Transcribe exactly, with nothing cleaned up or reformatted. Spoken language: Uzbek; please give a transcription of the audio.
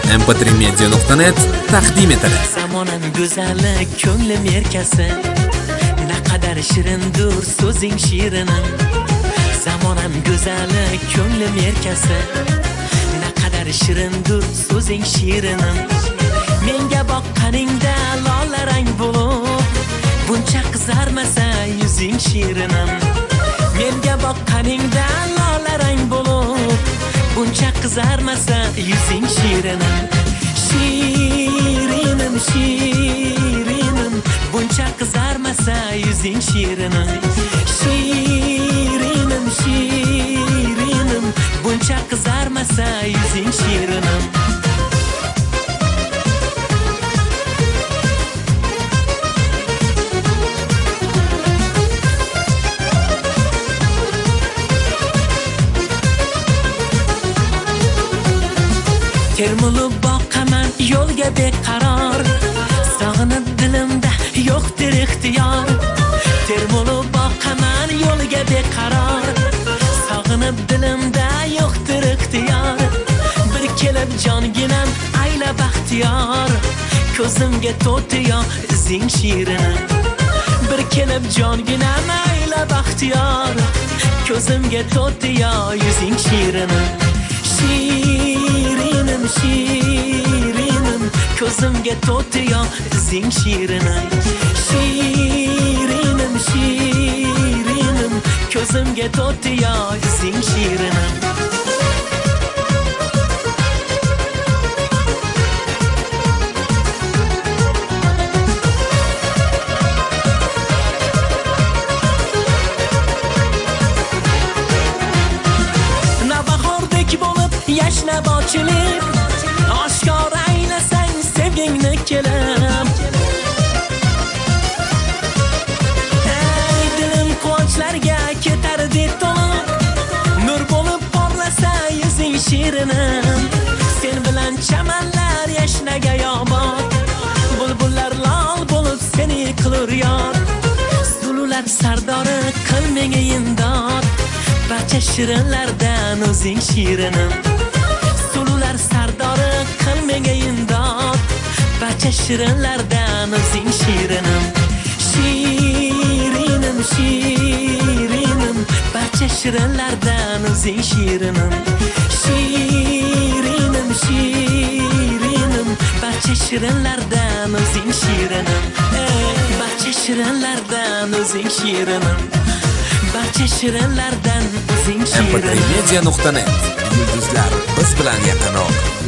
em p tri media nuqta net taqdim etadi. Zamonam go'zali, ko'nglim erkasi, naqadar shirindir so'zing shirinim. Zamonam go'zali, ko'nglim erkasi, naqadar shirindir so'zing shirinim. Menga boqqaningda lolarang bo'lib, buncha qizarmasa yuzing shirinim. Menga boqqaningda lolarang bo'lib, buncha qizarmasa yuzing shirinim. Shirinim, shirinim, buncha qizarmasa yuzing shirinim. Shirinim, shirinim, buncha qizarmasa yuzing shirinim. Termulib boqaman yo'lga beqaror, sog'inib dilimda yo'qdir ixtiyor. Termulib boqaman yo'lga beqaror, sog'inib dilimda yo'qdir ixtiyor. Bir kelib jonginam ayla baxtiyor, ko'zimga to'tiyo izing shirinim. Bir kelib jonginam ayla baxtiyor, ko'zimga to'tiyo yuzing shirinim. Shirinim, shirinim, ko'zimga to'tiyo izing shirinim. Shirinim, shirinim, ko'zimga to'tiyo izing shirinim. Yashnab ochilib, oshkora aylasang sevgingni kelib. Ey dilim quvonchlarga ketar deb to'lib, nur bo'lib porlasa yuzing shirinim. Sen bilan chamanlar yashnaga yobod, bulbullar lol bo'lib seni qilur yod. Sulular sardori qil menga imdod, barcha shirinlardan o'zing shirinim. Sulular sardori qil menga imdod, barcha shirinlardan o'zing shirinim. Shirinim, shirinim, barcha shirinlardan o'zing shirinim. Shirinim, shirinim, barcha shirinlardan o'zing shirinim. Barcha shirinlardan o'zing shirinim. Barcha shirinlardan o'zing shirinim. m p tri media nuqta net yulduzlar biz bilan yaqinroq.